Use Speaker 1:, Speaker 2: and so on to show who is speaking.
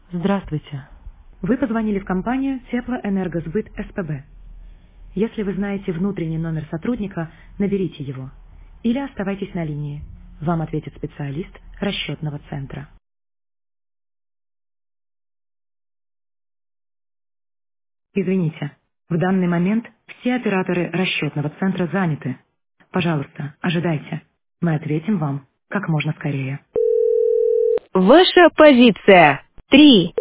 Speaker 1: Здравствуйте. Вы позвонили в компанию Теплоэнергосбыт СПБ. Если вы знаете внутренний номер сотрудника, наберите его. Или оставайтесь на линии. Вам ответит специалист расчетного центра. Извините, в данный момент все операторы расчетного центра заняты. Пожалуйста, ожидайте. Мы ответим вам как можно скорее.
Speaker 2: Ваша позиция. 3.